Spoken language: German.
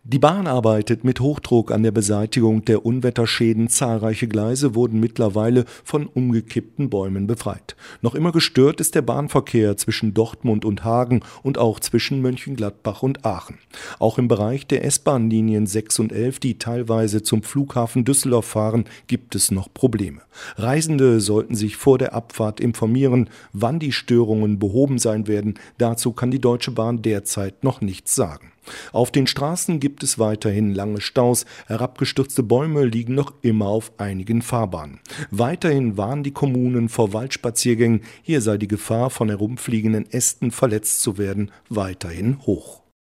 Die Bahn arbeitet mit Hochdruck an der Beseitigung der Unwetterschäden. Zahlreiche Gleise wurden mittlerweile von umgekippten Bäumen befreit. Noch immer gestört ist der Bahnverkehr zwischen Dortmund und Hagen und auch zwischen Mönchengladbach und Aachen. Auch im Bereich der S-Bahn-Linien 6 und 11, die teilweise zum Flughafen Düsseldorf fahren, gibt es noch Probleme. Reisende sollten sich vor der Abfahrt informieren, wann die Störungen behoben sein werden. Dazu kann die Deutsche Bahn derzeit noch nichts sagen. Auf den Straßen gibt es weiterhin lange Staus, herabgestürzte Bäume liegen noch immer auf einigen Fahrbahnen. Weiterhin warnen die Kommunen vor Waldspaziergängen, hier sei die Gefahr, von herumfliegenden Ästen verletzt zu werden, weiterhin hoch.